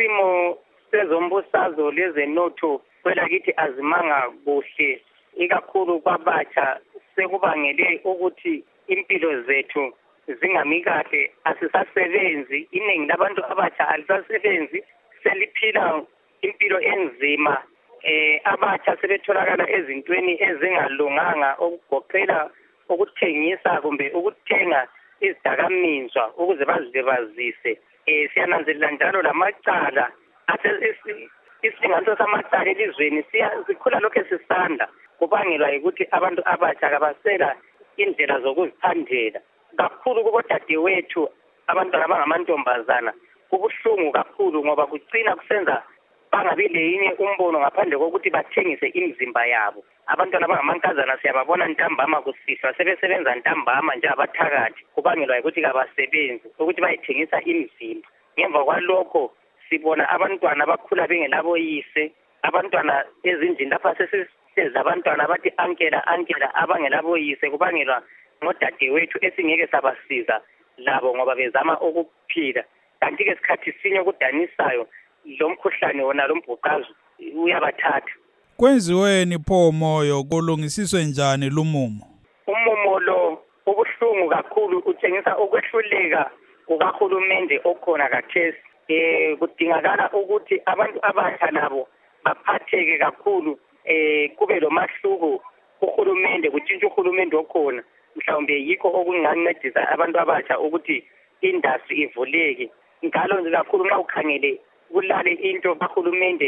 isimo sezombusazwe lezenotho kwelakithi azimanga kuhle, ikakhulu kwabatsha sekubangele ukuthi impilo zethu zingami kahle, asisasebenzi, iningi labantu abatsha alisasebenzi, seliphila impilo enzima. Abatsha sebetholakala ezintweni ezingalunganga okugoqela ukuthengisa kumbe ukuthenga izidakamizwa ukuze bazilibazise. Siyananzelela njalo lamacala isilinganiso samacala elizweni sikhula lokho sisanda, kubangelwa ukuthi abantu abatsha kabasela indlela zokuzithandela kakhulu kubodadewethu abantwana abangamantombazana. Kubuhlungu kakhulu ngoba kugcina kusenza bangabi leyinye umbono ngaphandle kokuthi bathengise imizimba yabo. Abantwana abangamankazana siyababona ntambama kusihlwa sebesebenza ntambama nje abathakathi, kubangelwa ukuthi kabasebenzi ukuthi bayithengisa imizimba. Ngemva kwalokho sibona abantwana abakhula bengelaboyise, abantwana ezindlini lapha sesihlezi abantwana abathi ankela abangelaboyise, kubangelwa ngodadewethu esingeke sabasiza labo ngoba bezama ukuphila. Kanti-ke isikhathi sinye okudanisayo lo mkhuhlane wona lo mbhuqazwe uyabathatha. Kwenziweni pho moyo kulungisiswe njani lumumo? Umumo lo ubuhlungu kakhulu, utshengisa ukwehluleka kukahulumende okhona khathesi. Kudingakala ukuthi abantu abatsha nabo baphatheke kakhulu, kube lomahluko kuhulumende, kutshintshe uhulumende okhona. Mhlawumbe yikho okungancedisa abantu abatsha ukuthi industry ivuleke. Ngalo nje kakhulu nxa ukhangele kulale into kahulumende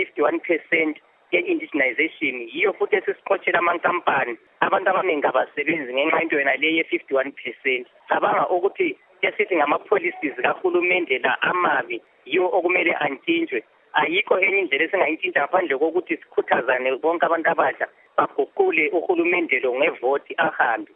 51% ye-indigenization, yiyo futhi esisiqotshela amankampani. Abantu abaningi abasebenzi ngenxa into yena le ye-51%. Cabanga ukuthi esithi ngama-policies kahulumende la amabi yiwo okumele antshintshwe. Ayikho enye indlela esingayintshintsha ngaphandle kokuthi sikhuthazane bonke abantu abatsha baguqule uhulumende lo ngevoti ahambe.